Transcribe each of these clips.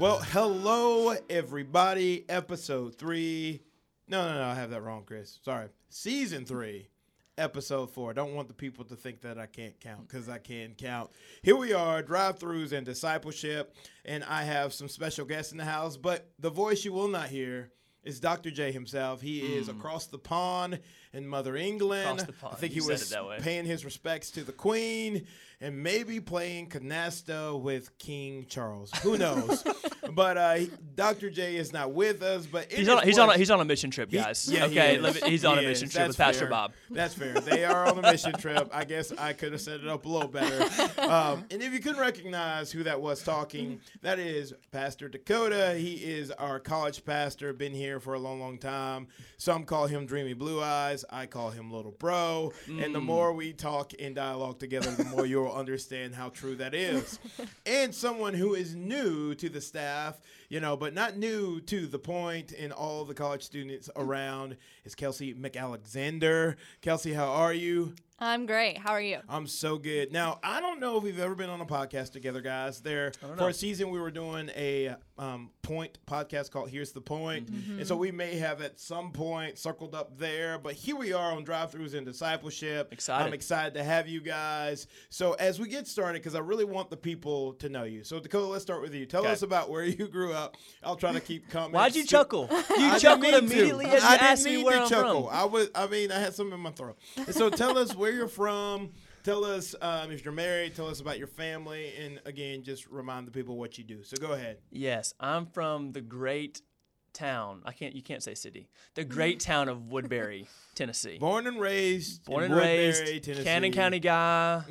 Well, hello, everybody. Episode 3. No, I have that wrong, Chris. Sorry. Season 3, episode 4. Don't want the people to think that I can't count, because I can count. Here we are, drive-thrus and discipleship, and I have some special guests in the house, but the voice you will not hear is Dr. J himself. He is across the pond in Mother England. Across the pond. I think You he said was it that way. paying his respects to the Queen and maybe playing canasta with King Charles. Who knows? But Dr. J is not with us. But He's on a mission trip, guys. He okay, is. he's on a He mission is. trip That's with Pastor fair. Bob. That's fair. They are on a mission trip. I guess I could have set it up a little better. And if you couldn't recognize who that was talking, that is Pastor Dakota. He is our college pastor, been here for a long, long time. Some call him Dreamy Blue Eyes. I call him Little Bro. And the more we talk in dialogue together, the more you'll understand how true that is. And someone who is new to the staff, but not new to the point, and all the college students around, is Kelsey McAlexander. Kelsey, how are you? I'm great. How are you? I'm so good. Now, I don't know if we've ever been on a podcast together, guys. For a season, we were doing a point podcast called Here's the Point. And so we may have at some point circled up there. But here we are on Drive-Thrus and Discipleship. Excited. I'm excited to have you guys. So as we get started, because I really want the people to know you. So, Dakota, let's start with you. Tell us about where you grew up. I'll try to keep comments. Why'd you chuckle? You I chuckled didn't need immediately to. as you I didn't asked me need where to I'm chuckle. from. I had something in my throat. And so tell us where you're from. Tell us if you're married. Tell us about your family. And, again, just remind the people what you do. So go ahead. Yes, I'm from the great town. You can't say city. The great town of Woodbury, Tennessee. Born and raised Born in and Woodbury, raised, Tennessee. Cannon County guy.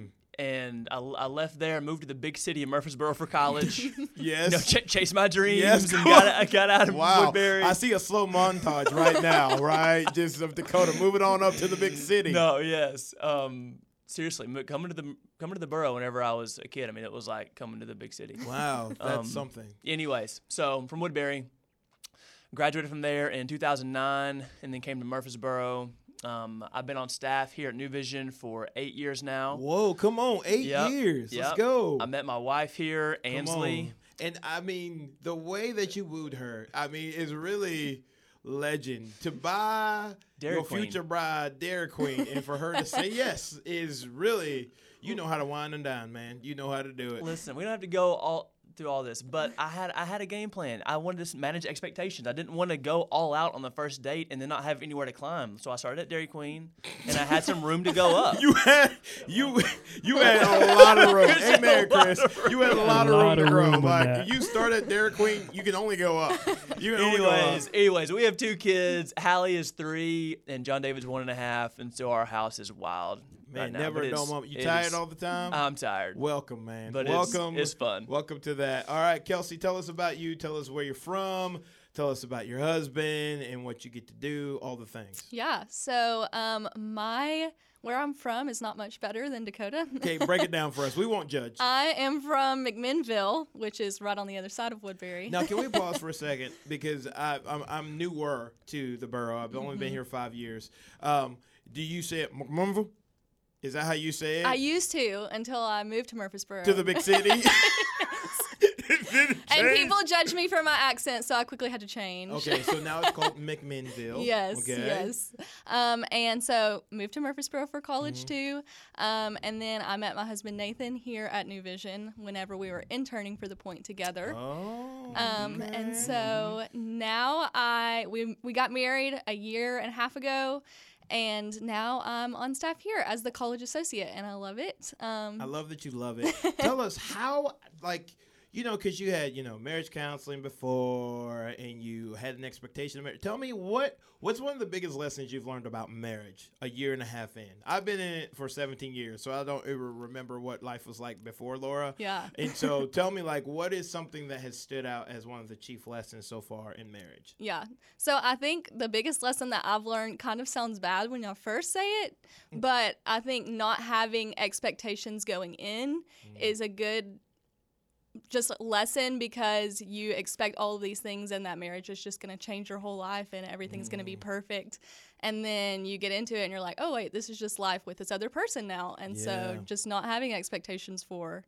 Mm. And I left there and moved to the big city of Murfreesboro for college. Yes. Chase my dreams Yes. and got out of Wow. Woodbury. I see a slow montage right now, right? Just of Dakota moving on up to the big city. No, yes. Seriously, coming to the borough whenever I was a kid. I mean, it was like coming to the big city. Wow, that's something. Anyways, so I'm from Woodbury. Graduated from there in 2009 and then came to Murfreesboro. I've been on staff here at New Vision for 8 years now. Whoa, come on, 8 Yep, years. yep. Let's go. I met my wife here, Come Ansley. on. And, I mean, the way that you wooed her, is really legend. To buy Dairy your Queen. future bride, Dairy Queen, and for her to say yes is really, you know how to wine and dine, man. You know how to do it. Listen, we don't have to go through all this, but I had a game plan. I wanted to manage expectations. I didn't want to go all out on the first date and then not have anywhere to climb. So I started at Dairy Queen, and I had some room to go up. You had a lot of room. Amen, Chris. You had a lot of room to grow. Like, you start at Dairy Queen, you can only go up. You can only go up. Anyways, we have 2 kids. Hallie is 3, and John David's 1.5, and so our house is wild. Man, right now, never but a dull it's- moment. You it tired is- all the time? I'm tired. Welcome, man. But welcome. it's fun. Welcome to that. All right, Kelsey, tell us about you. Tell us where you're from. Tell us about your husband and what you get to do, all the things. Yeah. So, where I'm from is not much better than Dakota. Okay, break it down for us. We won't judge. I am from McMinnville, which is right on the other side of Woodbury. Now, can we pause for a second? Because I'm newer to the borough. I've only been here 5 years. Do you say it McMinnville? Is that how you say it? I used to until I moved to Murfreesboro. To the big city? And people judge me for my accent, so I quickly had to change. Okay, so now it's called McMinnville. Yes, okay. yes. And so moved to Murfreesboro for college too. And then I met my husband Nathan here at New Vision whenever we were interning for the Point together. Oh. And so now we got married a year and a half ago. And now I'm on staff here as the college associate, and I love it. I love that you love it. Tell us how, because you had, marriage counseling before and you had an expectation of marriage. Tell me what's one of the biggest lessons you've learned about marriage a year and a half in? I've been in it for 17 years, so I don't ever remember what life was like before, Laura. Yeah. And so tell me, what is something that has stood out as one of the chief lessons so far in marriage? Yeah. So I think the biggest lesson that I've learned kind of sounds bad when y'all first say it, but I think not having expectations going in is a good just lesson, because you expect all of these things and that marriage is just going to change your whole life and everything's going to be perfect. And then you get into it and you're like, oh, wait, this is just life with this other person now. And so just not having expectations for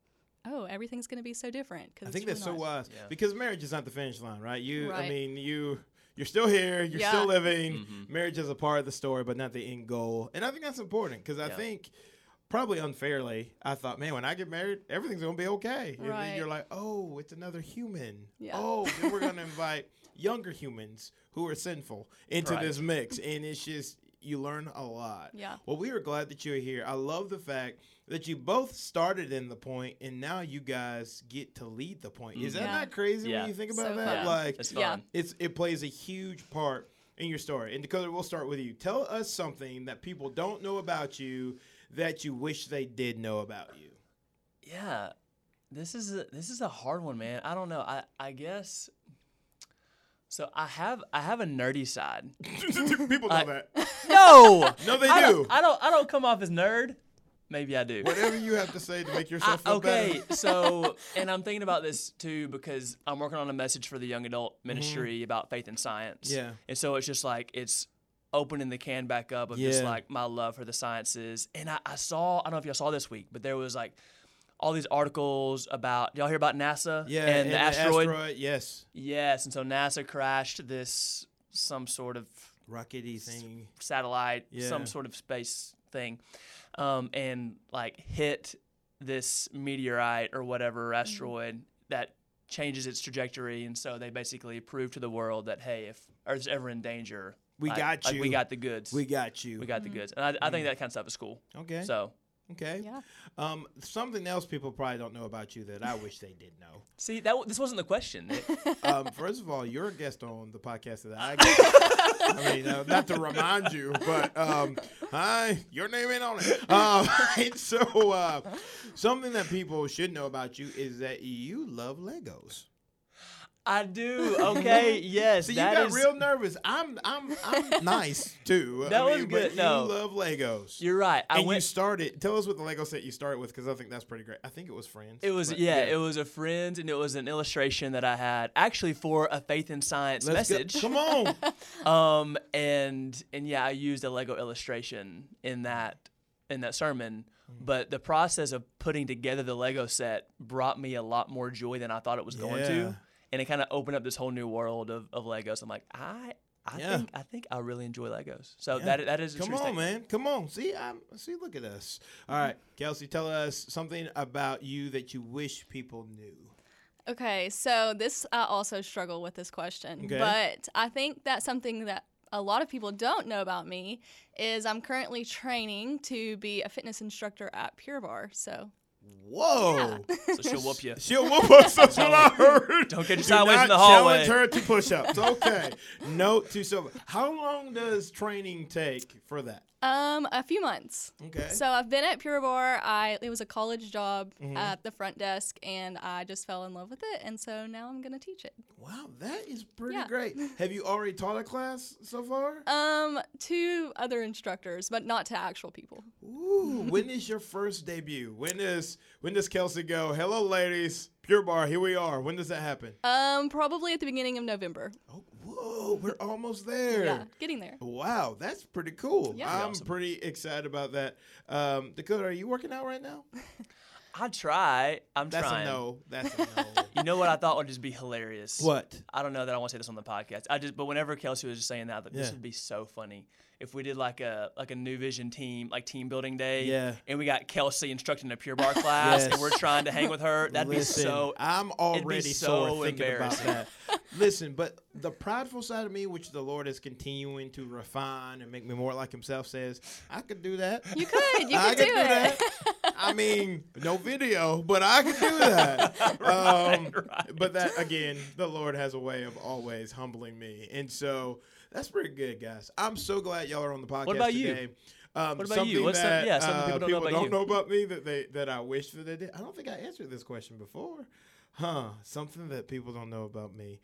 oh, everything's going to be so different. I think that's so wise Yeah. because marriage is not the finish line, right? I Right. mean, you're still here, you're Yeah. still living. Mm-hmm. Marriage is a part of the story, but not the end goal. And I think that's important because I Yeah. think, probably unfairly, I thought, man, when I get married, everything's gonna be okay. And then Right. you're like, oh, it's another human. Yeah. Oh, then we're gonna invite younger humans who are sinful into Right. this mix, and it's just you learn a lot. Yeah. Well, we are glad that you're here. I love the fact that you both started in the point, and now you guys get to lead the point. Is that Yeah. not crazy Yeah. when you think about So that? fun. Like, It's Yeah. fun. it plays a huge part in your story. And Dakota, we'll start with you. Tell us something that people don't know about you that you wish they did know about you. Yeah, this is a hard one, man. I don't know. I guess. So I have a nerdy side. People know that. No, No, they I do. I don't come off as nerd. Maybe I do. Whatever you have to say to make yourself feel Okay, better. so and I'm thinking about this too because I'm working on a message for the young adult ministry about faith and science. Mm-hmm. Yeah. And so it's just like it's opening the can back up of just Yeah. like my love for the sciences. And I saw, I don't know if y'all saw this week, but there was like all these articles about, y'all hear about NASA? Yeah, And the asteroid? yes. Yes. And so NASA crashed some sort of Rockety thing. satellite, Yeah. some sort of space thing, and like hit this meteorite or whatever asteroid that changes its trajectory. And so they basically proved to the world that, hey, if Earth's ever in danger, We got you. we got the goods. We got you. We got the goods. And I think that kind of stuff is cool. Okay. So, Okay. Yeah. Something else people probably don't know about you that I wish they did know. see, this wasn't the question. First of all, you're a guest on the podcast that I get. I mean, not to remind you, but hi, your name ain't on it. And so, something that people should know about you is that you love Legos. I do. Okay. Yes. See, you that got is- real nervous. I'm nice too. That was but good. No. you love Legos. You're right. And you started. Tell us what the Lego set you started with, because I think that's pretty great. I think it was Friends. It was but it was a friend, and it was an illustration that I had actually for a faith and science Let's go. message. Come on. And yeah, I used a Lego illustration in that sermon. But the process of putting together the Lego set brought me a lot more joy than I thought it was going Yeah. to, and it kind of opened up this whole new world of Legos. I'm like, I Yeah. think I really enjoy Legos. So Yeah. that is a Come true on, statement. man. Come on. See, look at us. All right, Kelsey, tell us something about you that you wish people knew. Okay, so I also struggle with this question, Okay. but I think that something that a lot of people don't know about me is I'm currently training to be a fitness instructor at Pure Barre. So Whoa. So she'll whoop you. She'll whoop us. That's what I heard. Don't get you Do sideways not in the hallway. challenge her to push-ups. Okay. Note to self. How long does training take for that? a few months. Okay. So I've been at Pure Barre. It was a college job at the front desk, and I just fell in love with it, and so now I'm gonna teach it. Wow, that is pretty Yeah. great. Have you already taught a class so far? To other instructors, but not to actual people. Ooh, when is your first debut? When does Kelsey go, hello ladies, Pure Barre, here we are. When does that happen? Probably at the beginning of November. Oh, whoa, we're almost there. Yeah, getting there. Wow, that's pretty cool. Yeah. I'm Awesome. pretty excited about that. Dakota, are you working out right now? I try. I'm That's trying. a no. That's a no. You know what I thought would just be hilarious? What? I don't know that I want to say this on the podcast. But whenever Kelsey was just saying that, I thought this Yeah. would be so funny if we did like a New Vision team, like team building day. Yeah. And we got Kelsey instructing a Pure Barre class, Yes. and we're trying to hang with her. That'd Listen, be so. I'm already so sore thinking about embarrassing. that. Listen, but the prideful side of me, which the Lord is continuing to refine and make me more like Himself, says I could do that. You could. You I could do it. that. I mean, no video, but I could do that. Right. But that again, the Lord has a way of always humbling me, and so that's pretty good, guys. I'm so glad y'all are on the podcast about you? today. What about something you? What's that something people don't know about you? know about me that I wish that they did. I don't think I answered this question before. Something that people don't know about me.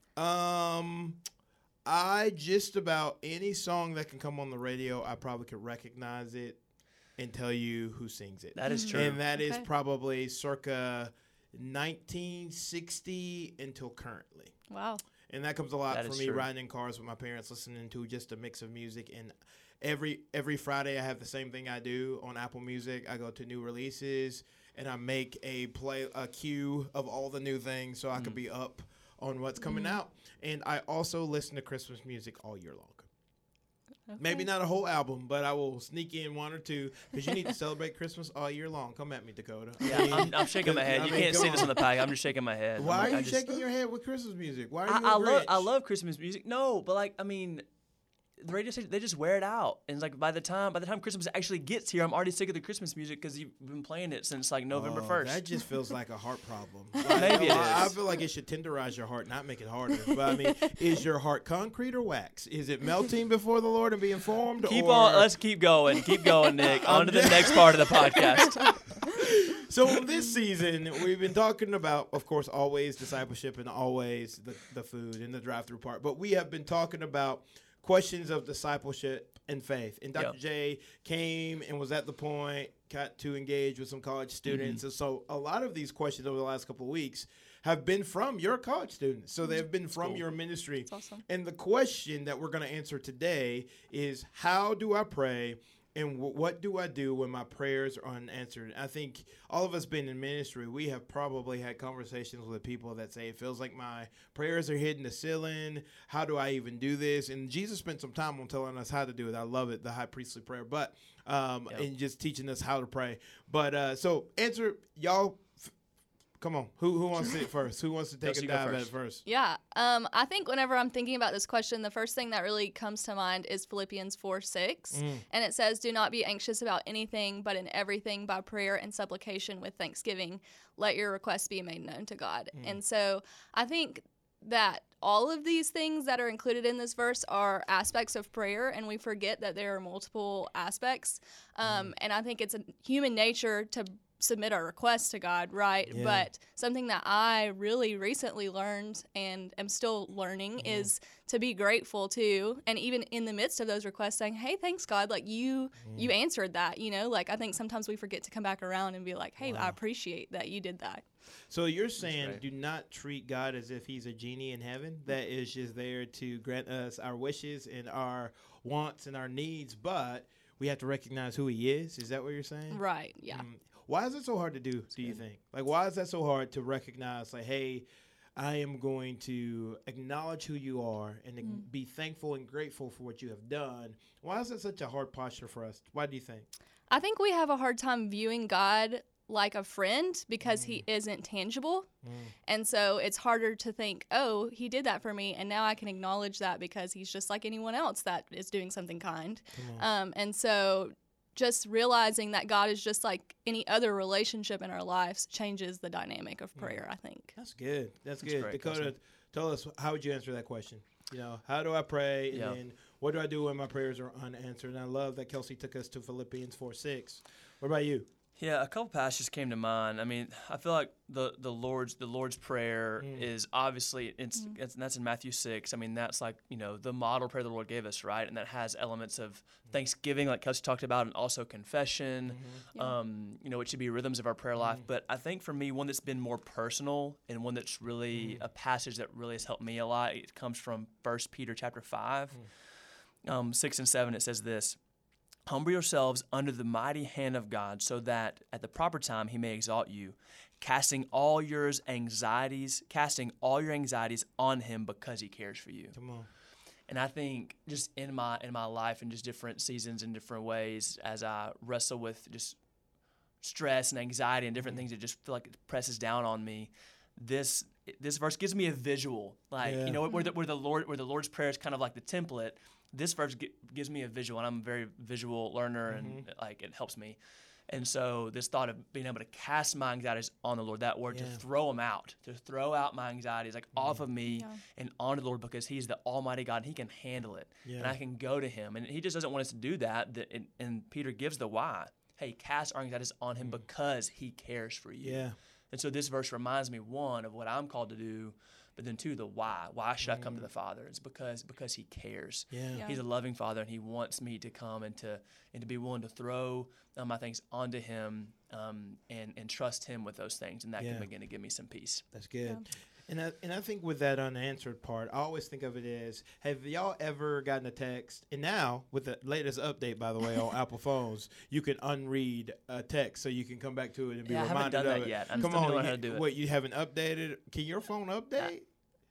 I just about any song that can come on the radio, I probably could recognize it and tell you who sings it. That is true. And that is Okay. probably circa 1960 until currently. Wow. And that comes a lot That for is me true. riding in cars with my parents, listening to just a mix of music. And every Friday I have the same thing I do on Apple Music. I go to new releases and I make a queue of all the new things so I can be up on what's coming out. And I also listen to Christmas music all year long. Okay. Maybe not a whole album, but I will sneak in one or two because you need to celebrate Christmas all year long. Come at me, Dakota. Yeah, I'm shaking my head. I You mean, can't come see this on. on the pack. I'm just shaking my head. Why are I you just- shaking your head with Christmas music? Why are you I a love Christmas music. No, but like I mean, the radio station, they just wear it out, and it's like by the time Christmas actually gets here, I'm already sick of the Christmas music because you've been playing it since like November 1st. That just feels like a heart problem. Maybe it I is. feel like it should tenderize your heart, not make it harder. But I mean, is your heart concrete or wax? Is it melting before the Lord and being formed? Keep or... on. Let's keep going, Nick. On to the next part of the podcast. So this season, we've been talking about, of course, always discipleship and always the food and the drive-through part. But we have been talking about questions of discipleship and faith. And Dr. Yep. J came and was at the point, got to engage with some college students. And so a lot of these questions over the last couple of weeks have been from your college students. So they've been from your ministry. That's awesome. And the question that we're going to answer today is, how do I pray? And what do I do when my prayers are unanswered? I think all of us being in ministry, we have probably had conversations with people that say, it feels like my prayers are hitting the ceiling. How do I even do this? And Jesus spent some time on telling us how to do it. I love it, the high priestly prayer, but and just teaching us how to pray. But so answer, y'all. Come on. Who wants to it first? Who wants to take Kelsey, a go dive at it first. first? Yeah. I think whenever I'm thinking about this question, the first thing that really comes to mind is Philippians 4:6. And it says, "Do not be anxious about anything, but in everything by prayer and supplication with thanksgiving, let your requests be made known to God." And so I think that all of these things that are included in this verse are aspects of prayer, and we forget that there are multiple aspects. And I think it's a human nature to submit our requests to God, right? Yeah. But something that I really recently learned and am still learning is to be grateful too, and even in the midst of those requests saying, hey, thanks God, like you answered that, like I think sometimes we forget to come back around and be like, hey, I appreciate that you did that. So you're saying right. do not treat God as if he's a genie in heaven that is just there to grant us our wishes and our wants and our needs, but we have to recognize who he is? Is that what you're saying? Right, yeah. Why is it so hard to do you think? Like, why is that so hard to recognize, like, hey, I am going to acknowledge who you are and be thankful and grateful for what you have done? Why is that such a hard posture for us? Why do you think? I think we have a hard time viewing God like a friend because he isn't tangible. And so it's harder to think, oh, he did that for me, and now I can acknowledge that because he's just like anyone else that is doing something kind. And so just realizing that God is just like any other relationship in our lives changes the dynamic of prayer, I think. That's good. That's good. great, Dakota, Kelsey. tell us, how would you answer that question? How do I pray? And Yeah. then what do I do when my prayers are unanswered? And I love that Kelsey took us to Philippians 4:6. What about you? Yeah, a couple passages came to mind. I mean, I feel like the Lord's Prayer is obviously it's that's in Matthew 6. I mean, that's like the model prayer the Lord gave us, right? And that has elements of thanksgiving, like Kelsey talked about, and also confession. It should be rhythms of our prayer life. But I think for me, one that's been more personal and one that's really a passage that really has helped me a lot. It comes from 1 Peter chapter 5, 6 and 7. It says this. Humble yourselves under the mighty hand of God so that at the proper time he may exalt you, casting all your anxieties on him because he cares for you. Come on. And I think just in my life in just different seasons and different ways as I wrestle with just stress and anxiety and different things that just feel like it presses down on me, this verse gives me a visual. Like, where the Lord's Prayer is kind of like the template. This verse gives me a visual, and I'm a very visual learner, and like it helps me. And so this thought of being able to cast my anxieties on the Lord, that word to throw them out, to throw out my anxieties like off of me and onto the Lord, because he's the Almighty God and he can handle it. And I can go to him. And he just doesn't want us to do that. And Peter gives the why. Hey, cast our anxieties on him because he cares for you. Yeah. And so this verse reminds me, one, of what I'm called to do, but then two, the why. Why should I come to the Father? It's because he cares. Yeah. He's a loving Father, and he wants me to come and to be willing to throw my things onto him and trust him with those things, and that can begin to give me some peace. That's good. And I think with that unanswered part, I always think of it as, have y'all ever gotten a text? And now, with the latest update, by the way, on Apple phones, you can unread a text, so you can come back to it and be I reminded haven't done of that it. yet. I'm Come still on, learning how to do it. What, you haven't updated? Can your phone update?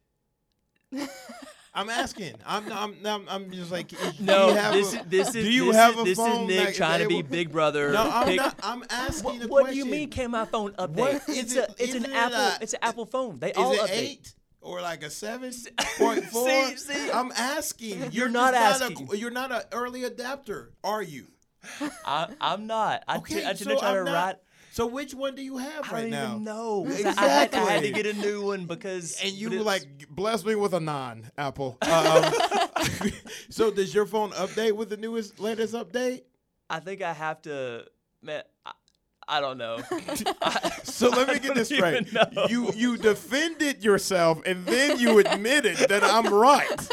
I'm asking. I'm just like, do No, you have this do you have a is phone Nick that trying to be able- Big Brother. No, I'm pick- not. I'm asking a What do question. you mean? Can my phone update? What It's is it- it's an isn't it Apple. a- It's an Apple phone. They Is all it update. 8 or like a 7.4? See? I'm asking. You're not just asking. You're not an early adapter, are you? I'm not. I Okay, tend so to try to I'm not- write. So which one do you have I right don't now? even know. Exactly. I had to get a new one because. And you but it's- like bless me with a non-Apple. So does your phone update with the latest update? I think I have to. Man, I don't know. So let me I get this don't straight. even know. You defended yourself and then you admitted that I'm right.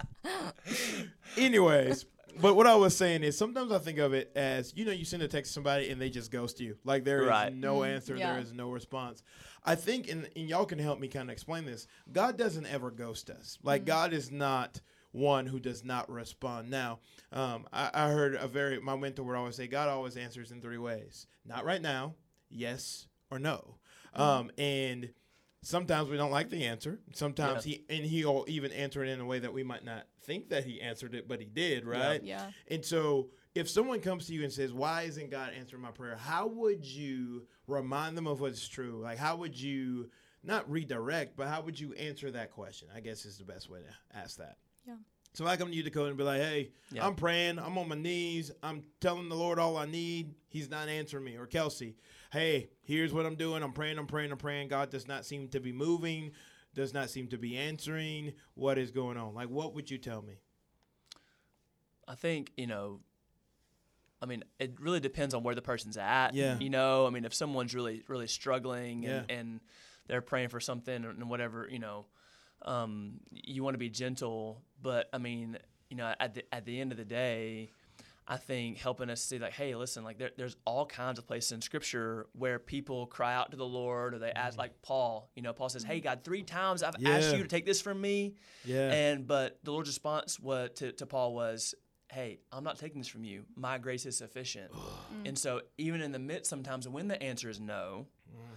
Anyways, but what I was saying is sometimes I think of it as, you send a text to somebody and they just ghost you. Like there is Right. no answer, Yeah. there is no response. I think, and y'all can help me kind of explain this, God doesn't ever ghost us. Like God is not one who does not respond. Now, I heard my mentor would always say, God always answers in 3 ways. Not right now, yes, or no. And sometimes we don't like the answer. Sometimes he'll even answer it in a way that we might not think that he answered it, but he did, right? Yeah. And so if someone comes to you and says, why isn't God answering my prayer? How would you remind them of what's true? Like, how would you not redirect, but how would you answer that question? I guess is the best way to ask that. Yeah. So I come to you, Dakota, and be like, hey, Yeah. I'm praying. I'm on my knees. I'm telling the Lord all I need. He's not answering me. Or Kelsey, hey, here's what I'm doing. I'm praying. God does not seem to be moving, does not seem to be answering. What is going on? Like, what would you tell me? I think, I mean, it really depends on where the person's at. Yeah. I mean, if someone's really, really struggling Yeah. and they're praying for something and whatever, you want to be gentle. But, I mean, at the end of the day, I think helping us see, like, hey, listen, like there's all kinds of places in Scripture where people cry out to the Lord, or they ask, like Paul. Paul says, "Hey, God, 3 times I've asked you to take this from me." Yeah. But the Lord's response to Paul was, "Hey, I'm not taking this from you. My grace is sufficient." And so, even in the midst, sometimes when the answer is no,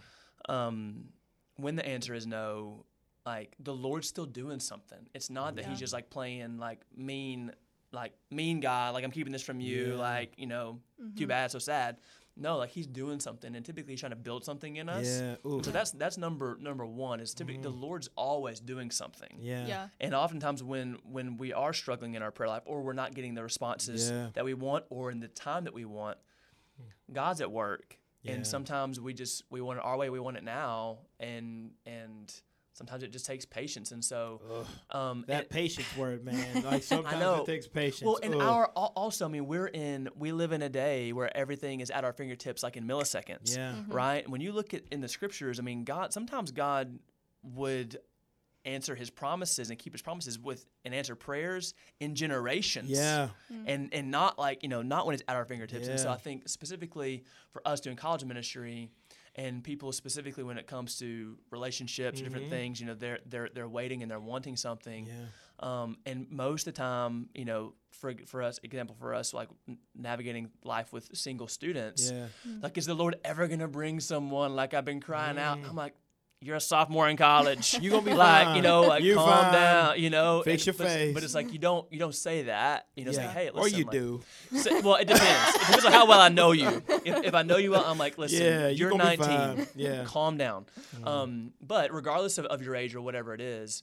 like the Lord's still doing something. It's not that He's just like playing like mean guy, like I'm keeping this from you, like, too bad, so sad. No, like He's doing something, and typically He's trying to build something in us. Yeah. Ooh. So that's number one is typically the Lord's always doing something. Yeah. Yeah. And oftentimes when we are struggling in our prayer life, or we're not getting the responses Yeah. that we want, or in the time that we want, God's at work. Yeah. And sometimes we want it our way, we want it now, and sometimes it just takes patience. And so That patience word, man. Like sometimes know. it takes patience. well, and Ugh. also, I mean, we live in a day where everything is at our fingertips, like in milliseconds. Yeah. Right? When you look at in the Scriptures, I mean, sometimes God would answer His promises and keep His promises and answer prayers in generations. Yeah. And not like, not when it's at our fingertips. And so Yeah. I think specifically for us doing college ministry, and people specifically when it comes to relationships, different things, they're waiting and they're wanting something. Yeah. And most of the time, for us, like navigating life with single students, Yeah. like, is the Lord ever going to bring someone? Like, I've been crying out. I'm like, you're a sophomore in college. You gonna be like, fine. like You calm fine. down, Fix your but face. it's like you don't say that. Say, hey, listen. Or you like, do. well, it depends. It depends on how well I know you. If I know you well, I'm like, listen, Yeah, you're gonna be 19. fine. Yeah. Calm down. But regardless of your age or whatever it is,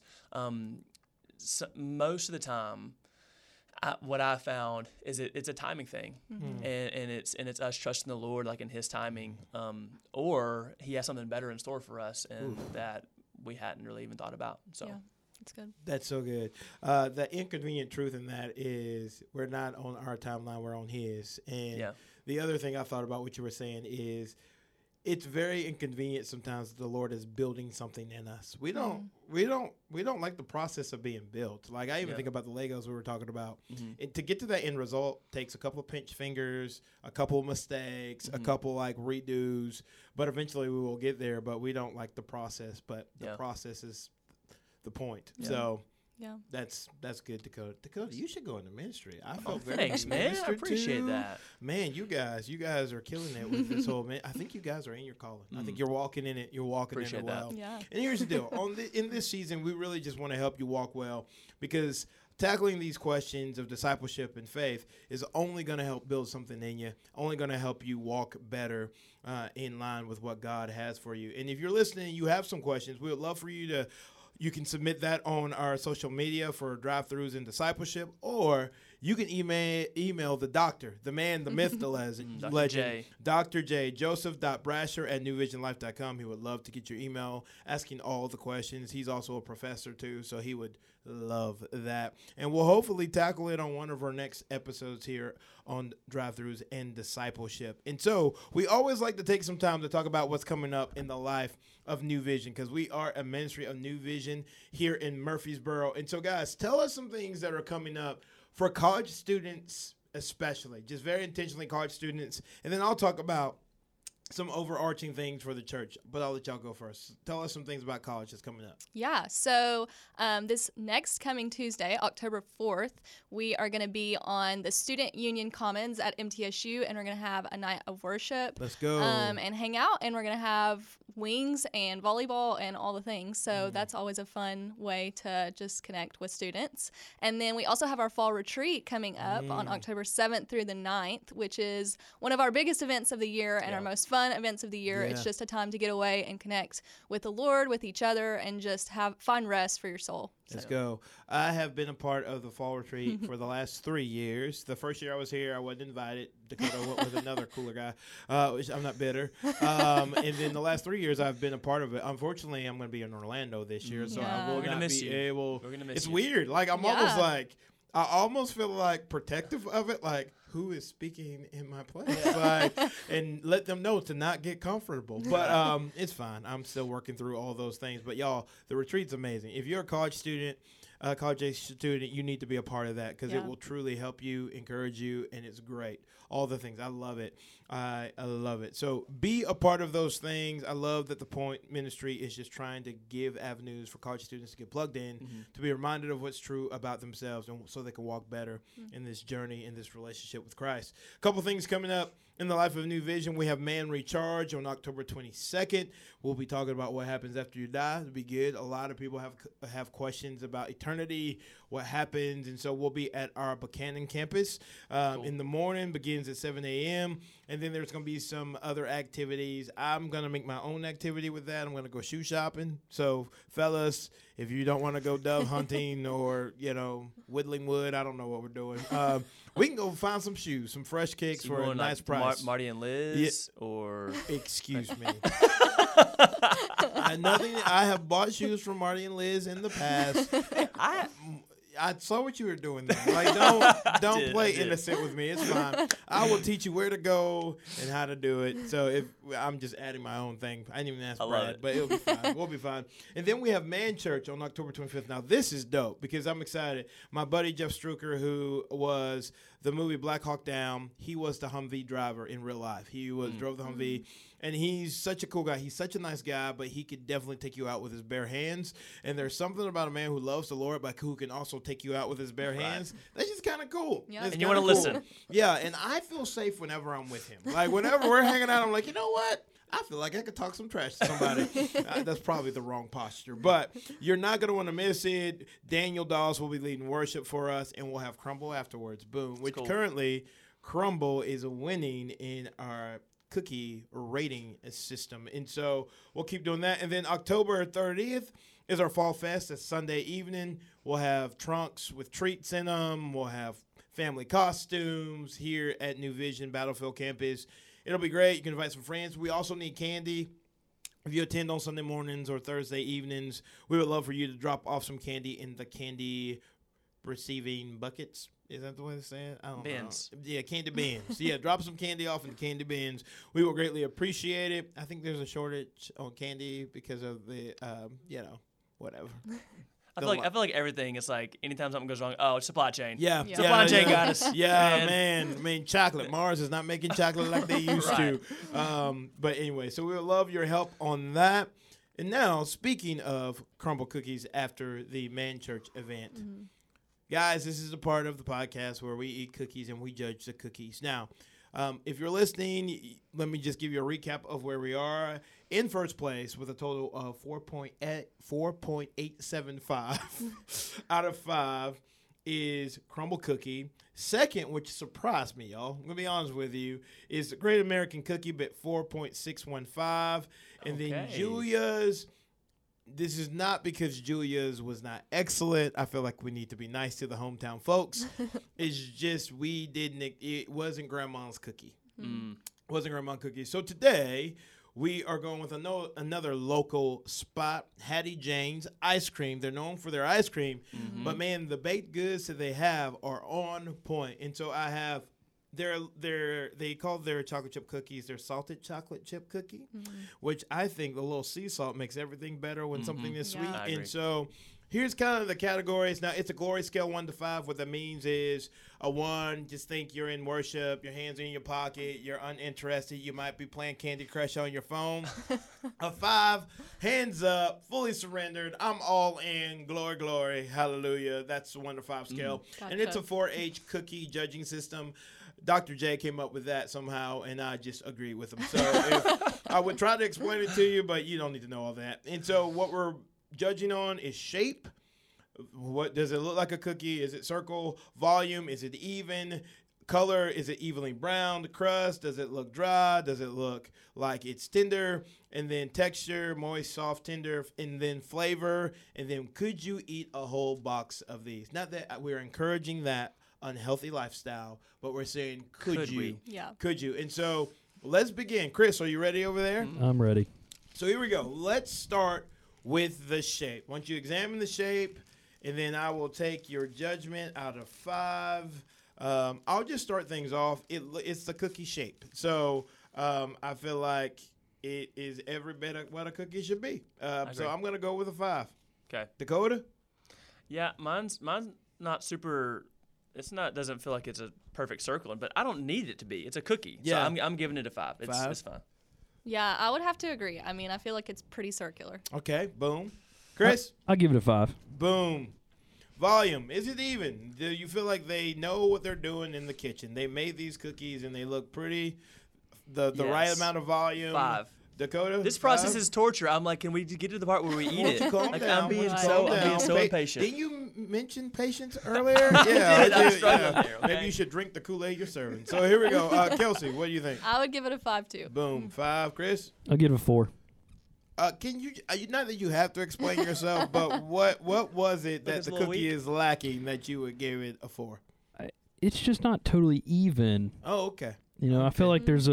most of the time, what I found is it's a timing thing, and it's us trusting the Lord, like in His timing, or He has something better in store for us, and that we hadn't really even thought about. So. Yeah. That's good. That's so good. The inconvenient truth in that is we're not on our timeline, we're on His. And the other thing I thought about what you were saying is it's very inconvenient sometimes the Lord is building something in us. We don't like the process of being built. Like I even think about the Legos we were talking about. And to get to that end result takes a couple of pinch fingers, a couple of mistakes, a couple like redos, but eventually we will get there, but we don't like the process, but the process is the point. Yeah. So Yeah. that's good, Dakota. Dakota, you should go into ministry. I felt very Thanks, man. I ministered appreciate to. that. Man, you guys are killing it with this whole man. I think you guys are in your calling. I think you're walking in it. You're walking Appreciate in it well. that. Yeah. And here's the deal: in this season, we really just want to help you walk well, because tackling these questions of discipleship and faith is only going to help build something in you, only going to help you walk better in line with what God has for you. And if you're listening, you have some questions, we would love for you to. You can submit that on our social media for drive-thrus and discipleship, or you can email the doctor, the man, the myth, the legend, Dr. J. Dr. J, joseph.brasher@newvisionlife.com. He would love to get your email asking all the questions. He's also a professor, too, so he would love that. And we'll hopefully tackle it on one of our next episodes here on drive-thrus and discipleship. And so we always like to take some time to talk about what's coming up in the life of New Vision, because we are a ministry of New Vision here in Murfreesboro. And so, guys, tell us some things that are coming up for college students especially, just very intentionally college students. And then I'll talk about some overarching things for the church, but I'll let y'all go first. Tell us some things about college that's coming up. Yeah, so this next coming Tuesday, October 4th, we are going to be on the Student Union Commons at MTSU, and we're going to have a night of worship. Let's go. And hang out, and we're going to have wings and volleyball and all the things. So that's always a fun way to just connect with students. And then we also have our fall retreat coming up on October 7th through the 9th, which is one of our biggest events of the year and our most fun events of the year. Yeah. It's just a time to get away and connect with the Lord, with each other, and just find rest for your soul. Let's go. I have been a part of the fall retreat for the last 3 years. The first year I was here, I wasn't invited. Dakota went with another cooler guy, which I'm not bitter. And then the last 3 years I've been a part of it. Unfortunately, I'm going to be in Orlando this year, so I will We're gonna not miss be you. able. We're gonna miss It's you. weird. Like I Yeah. almost feel like protective of it. Like, who is speaking in my place? Like, and let them know to not get comfortable. But it's fine. I'm still working through all those things. But y'all, the retreat's amazing. If you're a college student, college age student, you need to be a part of that, because it Yeah. will truly help you, encourage you, and it's great. All the things. I love it. I love it. So be a part of those things. I love that the Point Ministry is just trying to give avenues for college students to get plugged in, to be reminded of what's true about themselves, and so they can walk better in this journey, in this relationship with Christ. A couple things coming up in the life of New Vision. We have Man Recharge on October 22nd. We'll be talking about what happens after you die. It'll be good. A lot of people have questions about eternity, what happens, and so we'll be at our Buchanan campus in the morning. Begins at 7 a.m. And then there's going to be some other activities. I'm going to make my own activity with that. I'm going to go shoe shopping. So, fellas, if you don't want to go dove hunting or, whittling wood, I don't know what we're doing. We can go find some shoes, some fresh kicks So you for a going, nice like, price. Marty and Liz, or Excuse me. I have bought shoes from Marty and Liz in the past. I saw what you were doing there. Like, don't play innocent with me. It's fine. I will teach you where to go and how to do it. So if I'm just adding my own thing, I didn't even ask Brad, but it'll be fine. We'll be fine. And then we have Man Church on October 25th. Now this is dope because I'm excited. My buddy Jeff Struker, who was the movie Black Hawk Down, he was the Humvee driver in real life. He drove the Humvee. And he's such a cool guy. He's such a nice guy, but he could definitely take you out with his bare hands. And there's something about a man who loves the Lord, but who can also take you out with his bare hands. That's just kind of cool. Yeah. It's And you want to kinda cool. listen. Yeah, and I feel safe whenever I'm with him. Like, whenever we're hanging out, I'm like, you know what? I feel like I could talk some trash to somebody. That's probably the wrong posture. But you're not going to want to miss it. Daniel Dawes will be leading worship for us, and we'll have Crumble afterwards. Boom. Which currently, Crumble is winning in our cookie rating system. And so we'll keep doing that. And then October 30th is our Fall Fest. It's Sunday evening. We'll have trunks with treats in them. We'll have family costumes here at New Vision Battlefield Campus. It'll be great. You can invite some friends. We also need candy. If you attend on Sunday mornings or Thursday evenings, we would love for you to drop off some candy in the candy receiving buckets. Is that the way to say it? I don't Bins. know. Yeah, candy bins. Yeah, drop some candy off in the candy bins. We will greatly appreciate it. I think there's a shortage on candy because of the, whatever. I feel like everything is like anytime something goes wrong, it's supply chain. Yeah. Supply chain got us. Yeah, man. I mean, chocolate. Mars is not making chocolate like they used Right. to. But anyway, so we would love your help on that. And now, speaking of crumble cookies after the Man Church event, guys, this is a part of the podcast where we eat cookies and we judge the cookies. Now, if you're listening, let me just give you a recap of where we are. In first place with a total of 4.875 out of 5 is Crumble Cookie. Second, which surprised me, y'all, I'm going to be honest with you, is the Great American Cookie at 4.615. And then Julia's, this is not because Julia's was not excellent. I feel like we need to be nice to the hometown folks. It's just it wasn't Grandma's cookie. It wasn't Grandma's cookie. So today, we are going with another local spot, Hattie Jane's Ice Cream. They're known for their ice cream, but man, the baked goods that they have are on point. And so I have they call their chocolate chip cookies their salted chocolate chip cookie, which I think the little sea salt makes everything better when something is sweet. And so here's kind of the categories. Now, it's a glory scale 1 to 5. What that means is a 1, just think you're in worship, your hands are in your pocket, you're uninterested, you might be playing Candy Crush on your phone. A 5, hands up, fully surrendered, I'm all in, glory, glory, hallelujah. That's a 1 to 5 scale. Gotcha. And it's a 4H cookie judging system. Dr. J came up with that somehow, and I just agreed with him. So I would try to explain it to you, but you don't need to know all that. And so what we're judging on is shape. What does it look like a cookie? Is it circle? Volume? Is it even? Color? Is it evenly browned? Crust? Does it look dry? Does it look like it's tender? And then texture, moist, soft, tender, and then flavor. And then could you eat a whole box of these? Not that we're encouraging that unhealthy lifestyle, but we're saying could you? Yeah. Could you? And so let's begin. Chris, are you ready over there? I'm ready. So here we go. Let's start with the shape. Once you examine the shape, and then I will take your judgment out of 5. I'll just start things off. It's the cookie shape. So I feel like it is every bit of what a cookie should be. So I'm going to go with a 5. Okay. Dakota? Yeah, mine's not super. Doesn't feel like it's a perfect circle, but I don't need it to be. It's a cookie. Yeah. So I'm giving it a 5. It's fine. Yeah, I would have to agree. I mean, I feel like it's pretty circular. Okay, boom. Chris? I'll give it a 5. Boom. Volume. Is it even? Do you feel like they know what they're doing in the kitchen? They made these cookies and they look pretty. The right amount of volume. 5. Dakota? This process 5? is torture. I'm like, can we get to the part where we eat it? Calm Like, down. I'm being Calm so down. impatient. Didn't you mention patience earlier? Yeah, did. I I'm did. struggling Yeah. there, okay? Maybe you should drink the Kool-Aid you're serving. So here we go. Kelsey, what do you think? I would give it a 5 too. Boom. 5. Chris? I'll give it a 4. Can you? Not that you have to explain yourself, but what was it that it's the a little cookie weak. is lacking that you would give it a 4? It's just not totally even. Oh, okay. You know, I feel like there's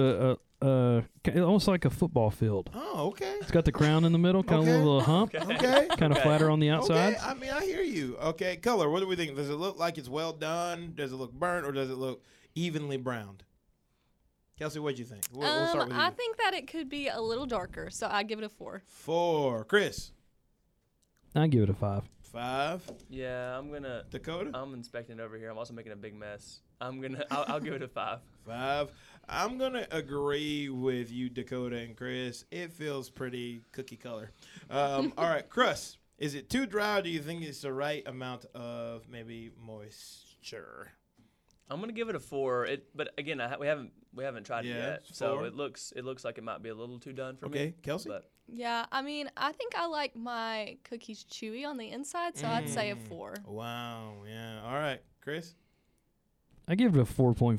almost like a football field. Oh, okay. It's got the crown in the middle, kind of a little hump, Okay. kind of flatter on the outside. Okay, I mean, I hear you. Okay, color. What do we think? Does it look like it's well done? Does it look burnt, or does it look evenly browned? Kelsey, what do you think? We'll start with you. I think that it could be a little darker, so I'd give it a 4. 4. Chris. I'll give it a 5. 5. Yeah, Dakota. I'm inspecting over here. I'm also making a big mess. I'll give it a 5. 5. I'm gonna agree with you, Dakota and Chris. It feels pretty cookie color. All right, crust. Is it too dry? Or do you think it's the right amount of maybe moisture? I'm gonna give it a 4. But again, we haven't tried it yet, it's so 4. it looks like it might be a little too done for me. Okay, Kelsey. But Yeah, I mean, I think I like my cookies chewy on the inside, so I'd say a 4. Wow. Yeah. All right, Chris. I give it a 4.5.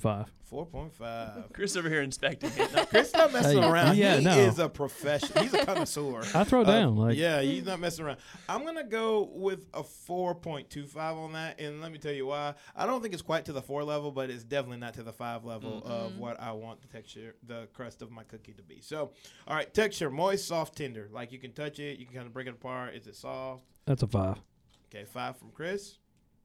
4.5. Chris over here inspecting it. Now, Chris not messing Hey, around. yeah, He no. is a professional. He's a connoisseur. I throw down. Yeah, he's not messing around. I'm going to go with a 4.25 on that, and let me tell you why. I don't think it's quite to the 4 level, but it's definitely not to the 5 level of what I want the crust of my cookie to be. So, all right, texture, moist, soft, tender. Like you can touch it, you can kind of break it apart. Is it soft? That's a 5. Okay, 5 from Chris.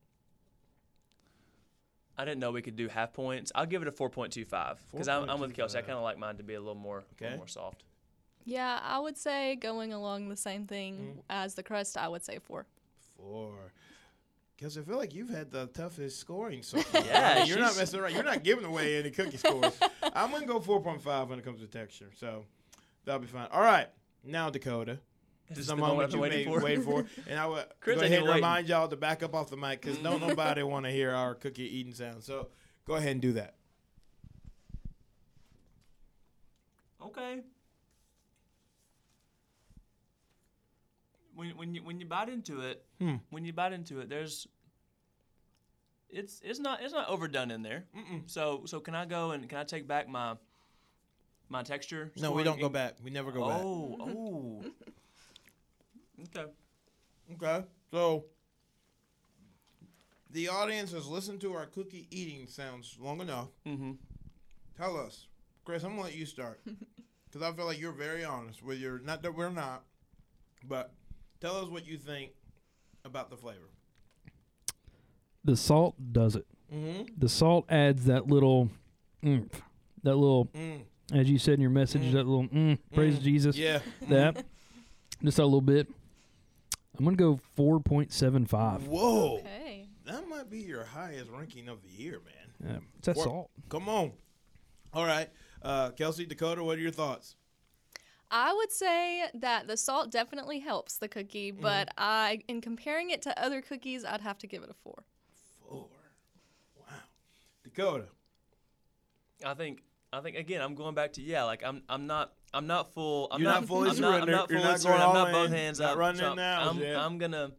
I didn't know we could do half points. I'll give it a 4.25 because I'm with Kelsey. I kind of like mine to be a little more soft. Yeah, I would say going along the same thing as the crust, I would say 4. 4. Kelsey, I feel like you've had the toughest scoring so far. Yeah, You're not messing around. You're not giving away any cookie scores. I'm going to go 4.5 when it comes to texture. So that'll be fine. All right. Now, Dakota, This is the the moment moment I've been you waiting for. And I would Chris go ain't ahead and even waiting. remind y'all to back up off the mic because don't nobody want to hear our cookie eating sound. So go ahead and do that. Okay. When you bite into it, there's it's not overdone in there. So can I go and can I take back my texture? No, we don't go back. We never go back. Oh. Okay. Okay. So the audience has listened to our cookie eating sounds long enough. Mm-hmm. Tell us, Chris, I'm going to let you start because I feel like you're very honest with your, not that we're not, but tell us what you think about the flavor. The salt does it. Mm-hmm. The salt adds that little oomph, that little, as you said in your message, that little praise Jesus. Yeah. That. Just a little bit. I'm going to go 4.75. Whoa. Okay. That might be your highest ranking of the year, man. Yeah, it's that Four- salt. Come on. All right. Kelsey, Dakota, what are your thoughts? I would say that the salt definitely helps the cookie, but in comparing it to other cookies, I'd have to give it a 4. 4. Wow. Dakota. I think again I'm going back to I'm not full. I'm You're not fully I'm not surrendered. fully You're not surrendered. going I'm all not both in. hands Not up. running So it now,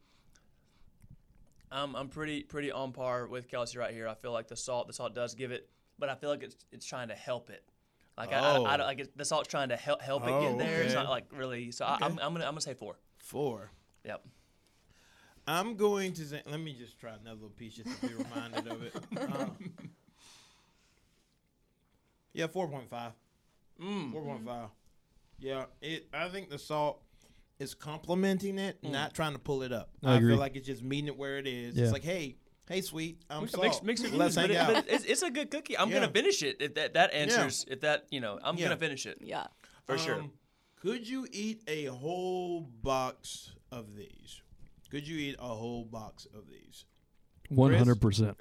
I'm pretty on par with Kelsey right here. I feel like the salt does give it, but I feel like it's trying to help it. Like I don't like the salt's trying to help it get there. It's okay. not like really. So I'm gonna say 4. 4. Yep. I'm going to say, let me just try another little piece just to be reminded of it. Yeah, 4.5. 4.5. Yeah, I think the salt is complementing it, not trying to pull it up. I agree. feel like it's just meeting it where it is. Yeah. It's like, hey, sweet, I'm salt. Mix Let's reviews, hang out. but it's a good cookie. I'm Yeah. gonna finish it if that answers. If that I'm Yeah. gonna finish it Yeah. for sure. Could you eat a whole box of these? Could you eat a whole box of these? 100%.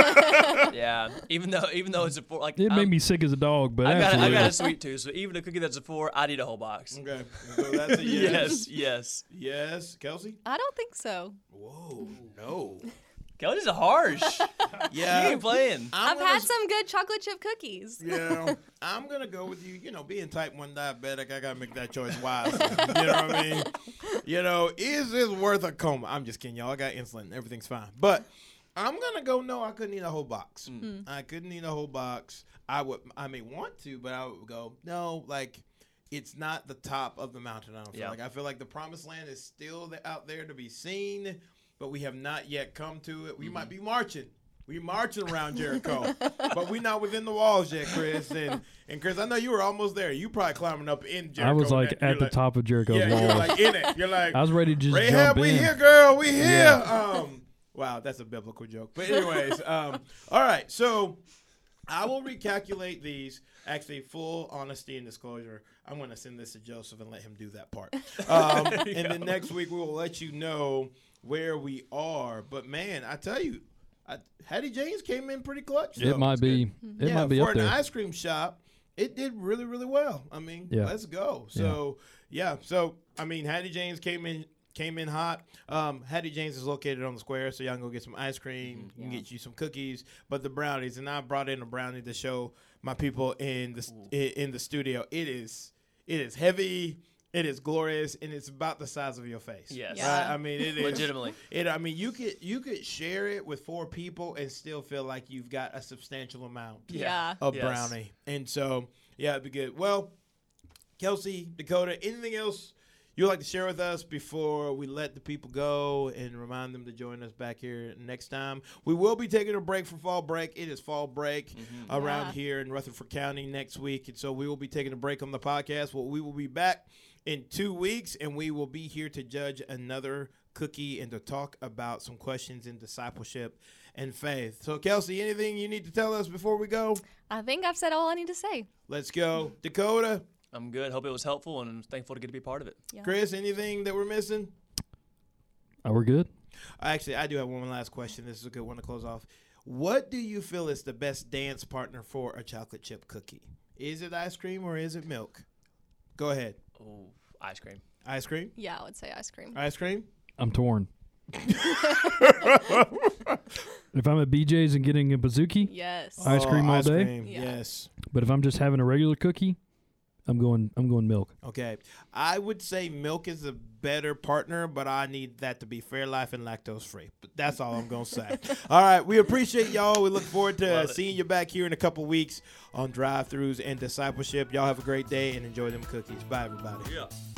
Yeah, even though it's a 4, like It made me sick as a dog, but I absolutely. got a sweet tooth, so even a cookie that's a 4, I'd eat a whole box. Okay, so that's a yes. Yes. Yes, Kelsey? I don't think so. Whoa, no. Kelly's a harsh. Yeah. You ain't playing. I've had some good chocolate chip cookies. Yeah, I'm gonna go with you. You know, being type 1 diabetic, I gotta make that choice wisely. You know what I mean? You know, is this worth a coma? I'm just kidding, y'all. I got insulin. Everything's fine. But I'm gonna go. No, I couldn't eat a whole box. I couldn't eat a whole box. I may want to, but I would go no. Like, it's not the top of the mountain. I don't feel like. I feel like the promised land is still out there to be seen, but we have not yet come to it. We might be marching. We marching around Jericho, but we not within the walls yet, Chris. And Chris, I know you were almost there. You probably climbing up in Jericho. I was like You're at the top of Jericho's Yeah, wall. you're like in it. You're like, I was ready to just Rahab, jump we in. here, girl. We here. Wow, that's a biblical joke. But anyways, all right. So I will recalculate these. Actually, full honesty and disclosure, I'm going to send this to Joseph and let him do that part. And then next week we will let you know where we are. But man, I tell you, Hattie Jane's came in pretty clutch. It though. might be. It might be for up an there. ice cream shop, it did really, really well. I mean, Yeah. let's go. So so I mean, Hattie Jane's came in hot. Hattie Jane's is located on the square, so y'all can go get some ice cream. You can get you some cookies, but the brownies. And I brought in a brownie to show my people in the studio. It is heavy. It is glorious, and it's about the size of your face. Yes. Yeah. Right? I mean, it is Legitimately. I mean, you could share it with 4 people and still feel like you've got a substantial amount Yeah. of Yes. brownie. And so, yeah, it'd be good. Well, Kelsey, Dakota, anything else you'd like to share with us before we let the people go and remind them to join us back here next time? We will be taking a break for fall break. It is fall break around Yeah. here in Rutherford County next week. And so we will be taking a break on the podcast. Well, we will be back in 2 weeks, and we will be here to judge another cookie and to talk about some questions in discipleship and faith. So, Kelsey, anything you need to tell us before we go? I think I've said all I need to say. Let's go. Dakota, I'm good. Hope it was helpful, and I'm thankful to get to be part of it. Yeah. Chris, anything that we're missing? Oh, we're good. Actually, I do have one last question. This is a good one to close off. What do you feel is the best dance partner for a chocolate chip cookie? Is it ice cream or is it milk? Go ahead. Oh, ice cream. Ice cream? Yeah, I would say ice cream. Ice cream? I'm torn. If I'm at BJ's and getting a bazooki, Yes. Ice cream all ice day? Cream. Yeah. Yes. but if I'm just having a regular cookie, I'm going milk. Okay. I would say milk is a better partner, but I need that to be Fairlife and lactose free. But that's all I'm going to say. All right. We appreciate y'all. We look forward to seeing you back here in a couple weeks on Drive-Thrus and Discipleship. Y'all have a great day and enjoy them cookies. Bye, everybody. Yeah.